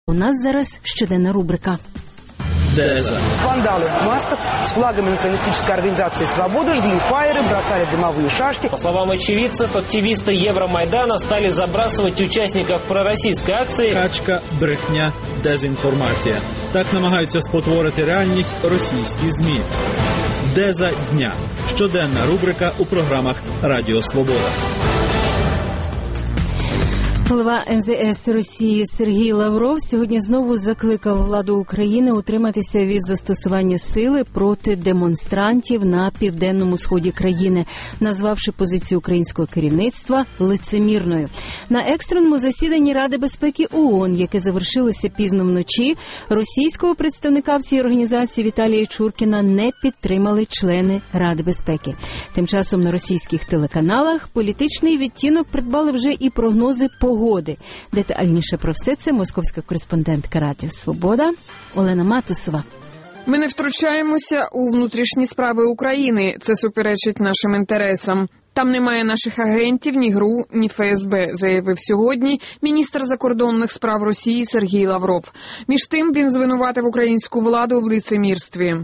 У нас зараз щоденна рубрика. Деза. Вандалы в масках с флагами националистической организации «Свобода» жгли фаеры, бросали дымовые шашки. По словам очевидцев, активисты Евромайдана стали забрасывать участников пророссийской акции. Качка, брехня, дезінформація. Так намагаються спотворити реальність російські ЗМІ. Деза дня. Щоденна рубрика у програмах Радіо Свобода. Голова МЗС Росії Сергій Лавров сьогодні знову закликав владу України утриматися від застосування сили проти демонстрантів на південному сході країни, назвавши позицію українського керівництва лицемірною. На екстреному засіданні Ради безпеки ООН, яке завершилося пізно вночі, російського представника в цій організації Віталія Чуркіна не підтримали члени Ради безпеки. Тим часом на російських телеканалах політичний відтінок придбали вже і прогнози погоди. Детальніше про все це московська кореспондентка Радіо Свобода Олена Матусова. Ми не втручаємося у внутрішні справи України. Це суперечить нашим інтересам. Там немає наших агентів, ні ГРУ, ні ФСБ, заявив сьогодні міністр закордонних справ Росії Сергій Лавров. Між тим, він звинуватив українську владу в лицемірстві.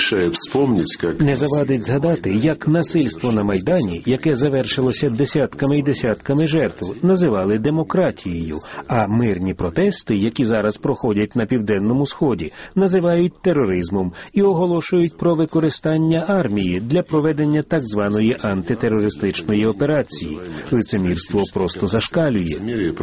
Не завадить згадати, як насильство на Майдані, яке завершилося десятками і десятками жертв, називали демократією, а мирні протести, які зараз проходять на Південному Сході, називають тероризмом і оголошують про використання армії для проведення так званої антитерористичної операції. Лицемірство просто зашкалює.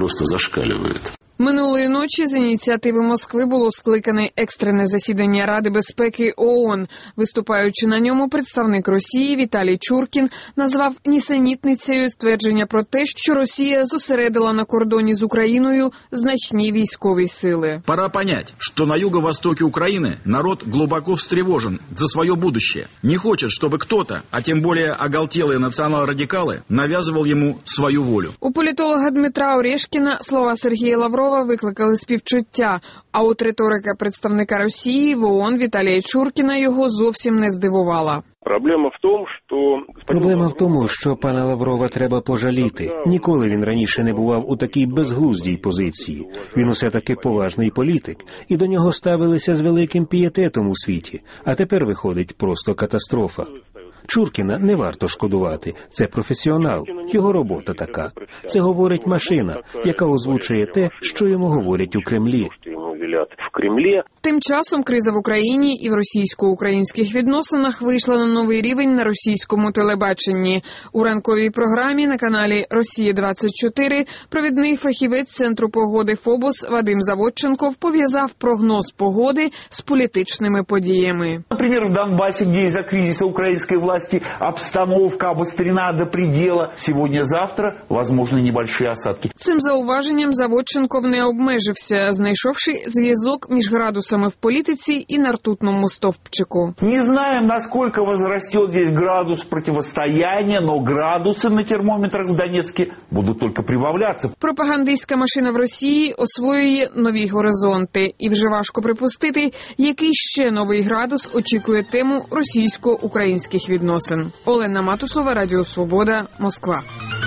Минулої ночі з ініціативи Москви було скликане екстрене засідання Ради безпеки ООН. Виступаючи на ньому, представник Росії Віталій Чуркін назвав нісенітницею ствердження про те, що Росія зосередила на кордоні з Україною значні військові сили. Пора понять, что на юго-востоке Украины народ глубоко встревожен за свое будущее. Не хочет, чтобы кто-то, а тем более оголтелые национал-радикалы, навязывал ему свою волю. У політолога Дмитра Орешкіна слова Сергія Лаврова викликали співчуття, а от риторика представника Росії в ООН Віталія Чуркіна його зовсім не здивувала. Проблема в тому, що пана Лаврова треба пожаліти. Ніколи він раніше не бував у такій безглуздій позиції. Він усе-таки поважний політик, і до нього ставилися з великим пієтетом у світі. А тепер виходить просто катастрофа. Чуркіна не варто шкодувати. Це професіонал. Його робота така. Це говорить машина, яка озвучує те, що йому говорять у Кремлі. Тим часом криза в Україні і в російсько-українських відносинах вийшла на новий рівень на російському телебаченні. У ранковій програмі на каналі «Росія-24» провідний фахівець Центру погоди ФОБОС Вадим Заводченков пов'язав прогноз погоди з політичними подіями. Наприклад, в Донбасі, де із-за кризису української власті обстановка обострена до предела, сьогодні-завтра можливі небольші осадки. Цим зауваженням Заводченков не обмежився, знайшовши зв'язок між градусами в політиці і на ртутному стовпчику. Не знаємо, наскільки возросте здесь градус противостояння, но градуси на термометрах в Донецьку будуть тільки прибавлятися. Пропагандистська машина в Росії освоює нові горизонти. І вже важко припустити, який ще новий градус очікує тему російсько-українських відносин. Олена Матусова, Радіо Свобода, Москва.